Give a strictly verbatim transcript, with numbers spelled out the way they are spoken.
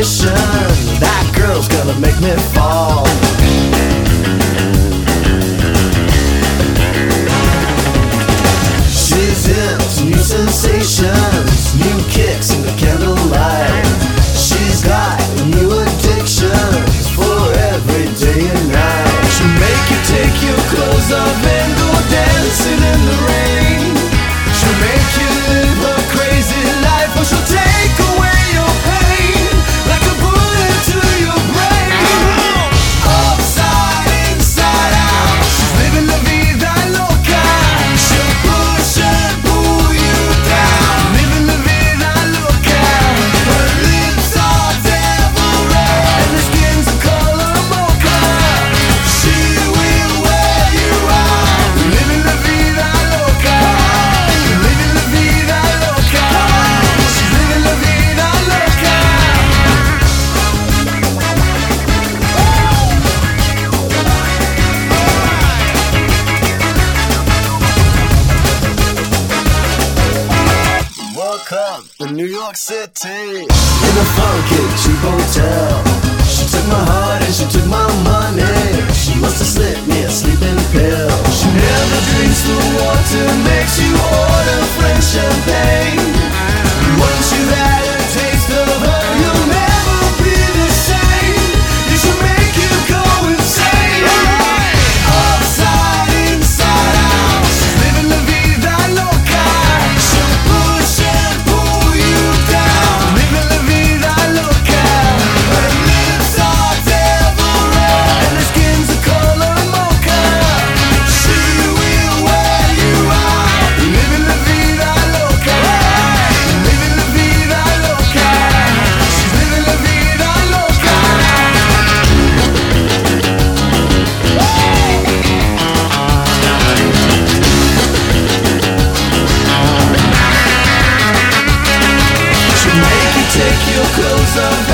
sensation. That girl's gonna make me fall. She's into new sensations, new kicks in the candlelight. She's got new addictions for every day and night. She'll make you take your clothes off and go dancing in the rain. She'll make you live a crazy life, or she'll take away your pain like a bullet to your brain. Upside, inside out, she's living la vida loca. She'll push and pull you down, living la vida loca. Her lips are devil red and her skin's the color mocha. She will wear you out, living la vida loca. Living la vida loca. She's living la vida loca. Woke up in New York City in a funky cheap hotel. She took my heart and she took my money. She must have slipped me a sleeping pill. She never drinks the water, makes you order French champagne. Once you've had a taste of her, you'll never be the same. You should make you go insane. Upside, inside out, she's living la vida loca. She'll push and pull you down, living la vida loca. Her lips are devil red and her skin's the color mocha. She will wear you out, living la vida loca. Living la vida loca. She's living la vida loca. She'll make you take your clothes off